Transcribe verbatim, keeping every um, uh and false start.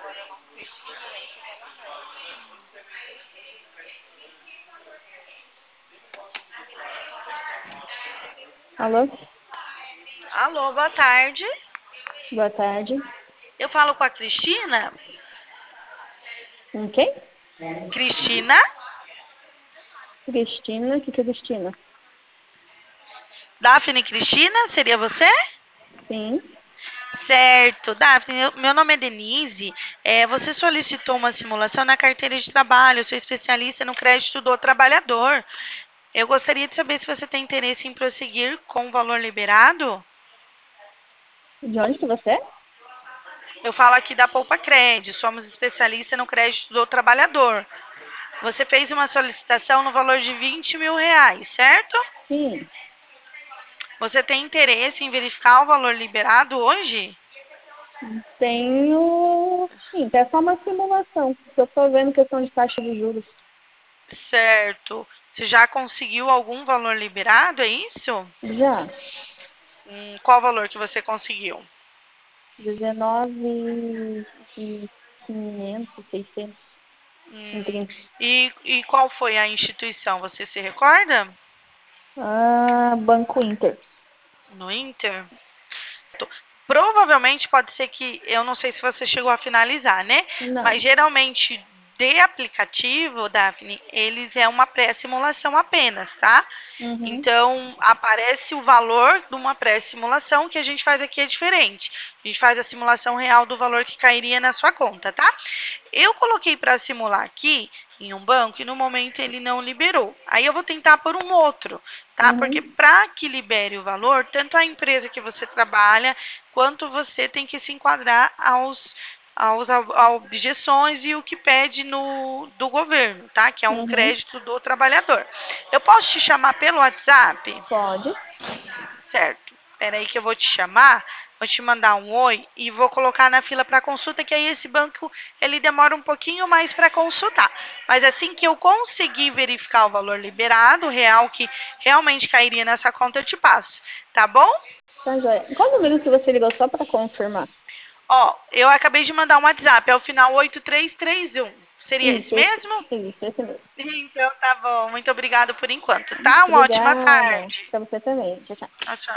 Alô? Alô, boa tarde. Boa tarde. Eu falo com a Cristina. Com quem? Cristina? Cristina. O que que é Cristina? Daphne Cristina, seria você? Sim. Certo. Daphne, eu- meu nome é Denise. É, você solicitou uma simulação na carteira de trabalho. Eu sou especialista no crédito do trabalhador. Eu gostaria de saber se você tem interesse em prosseguir com o valor liberado. De onde que você é? Eu falo aqui da Poupa Cred. Somos especialistas no crédito do trabalhador. Você fez uma solicitação no valor de vinte mil reais, certo? Sim. Você tem interesse em verificar o valor liberado hoje? Tenho. Sim, é só uma simulação. Eu estou vendo questão de taxa de juros. Certo. Você já conseguiu algum valor liberado, é isso? Já. Hum, qual valor que você conseguiu? dezenove e quinhentos, seiscentos, em Hum, trinta. e, e qual foi a instituição? Você se recorda? Ah, Banco Inter. No Inter? Provavelmente pode ser que, eu não sei se você chegou a finalizar, né? Mas Não. geralmente de aplicativo, Daphne, eles é uma pré-simulação apenas, tá? Uhum. Então, aparece o valor de uma pré-simulação, que a gente faz aqui é diferente. A gente faz a simulação real do valor que cairia na sua conta, tá? Eu coloquei para simular aqui em um banco e no momento ele não liberou. Aí eu vou tentar por um outro, tá? Porque Uhum. para que libere o valor, tanto a empresa que você trabalha, quanto você tem que se enquadrar aos aos a objeções e o que pede no do governo, tá? Que é um Uhum. crédito do trabalhador. Eu posso te chamar pelo WhatsApp? Pode. Certo. Espera aí que eu vou te chamar, vou te mandar um oi e vou colocar na fila para consulta, que aí esse banco ele demora um pouquinho mais para consultar. Mas assim que eu conseguir verificar o valor liberado, real que realmente cairia nessa conta, eu te passo, tá bom? Tá, joia. Qual número que você ligou só para confirmar? Ó, eu acabei de mandar um WhatsApp, é o final oito três três um. Seria Isso, esse esse, mesmo? isso, esse mesmo. Então tá bom. Muito obrigada por enquanto, tá? Uma ótima Obrigada. tarde. Para você também. Tchau, tchau. Tchau, tchau.